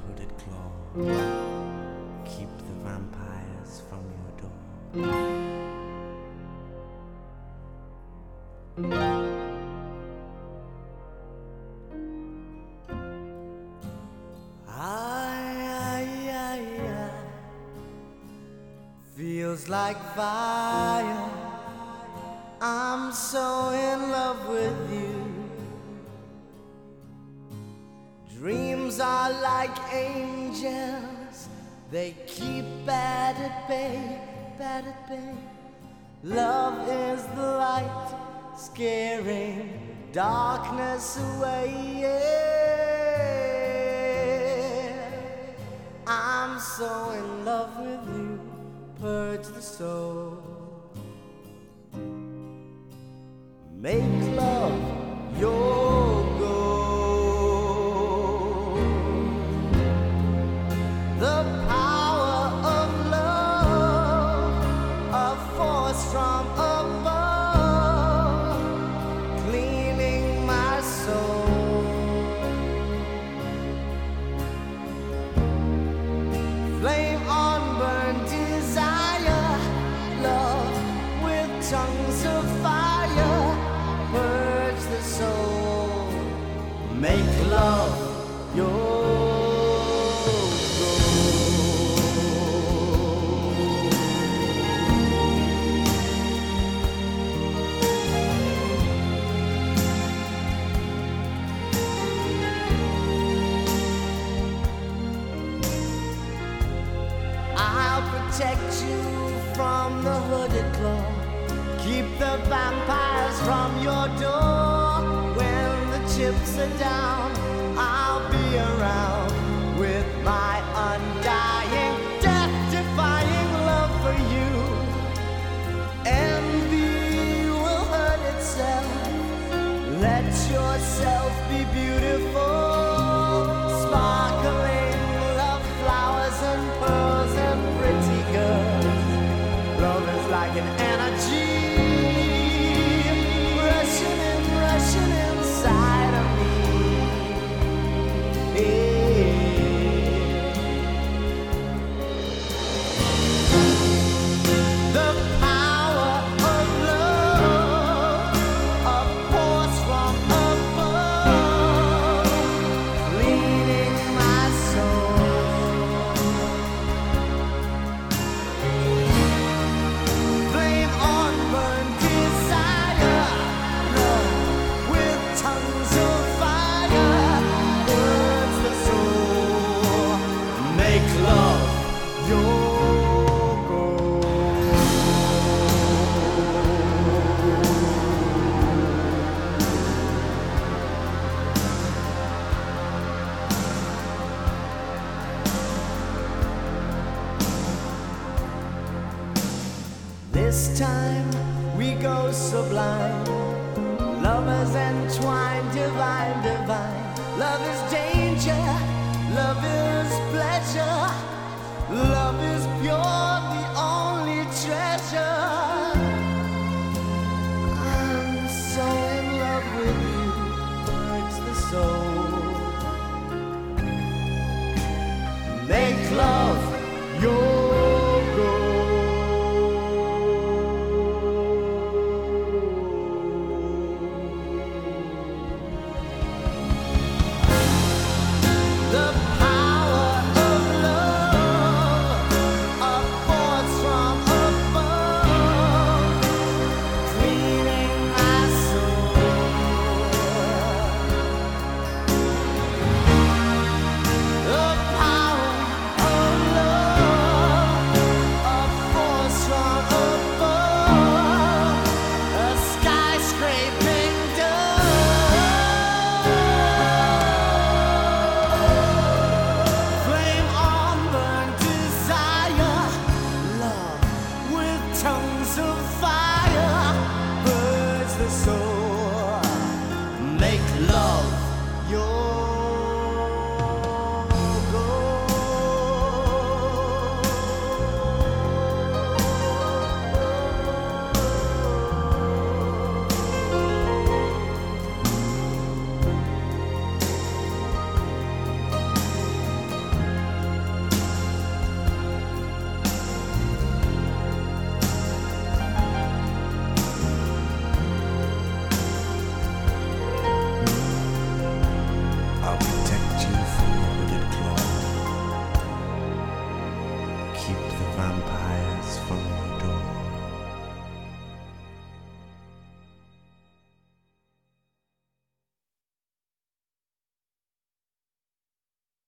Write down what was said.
hooded claw. Keep the vampires from your door. Feels like fire. I'm so in love with you. Dreams are like angels. They keep bad at bay, bad at bay. Love is the light, scaring darkness away. Yeah. I'm so in love with you. Purge the soul. Make love your goal. The power of love, a force from above, cleaning my soul. Flame on burn desire, love with tongues of fire. Purge the soul, make love your I'll protect you from the hooded claw. Keep the vampires from your door. When the chips are down, I'll be around with my undying, death-defying love for you. Envy will hurt itself. Let yourself be beautiful. Sparkling love flowers and pearls and pretty girls. Love is like an energy rushing inside of me. The power of love, a force from above, leading my soul. Flame on burn desire, love with tongues of fire. Burns the soul, make love your goal. This time we go sublime, lovers entwined, divine, divine. Love is danger, love is pleasure, love is pure, the only treasure. I'm so in love with you, purge the soul. Make love your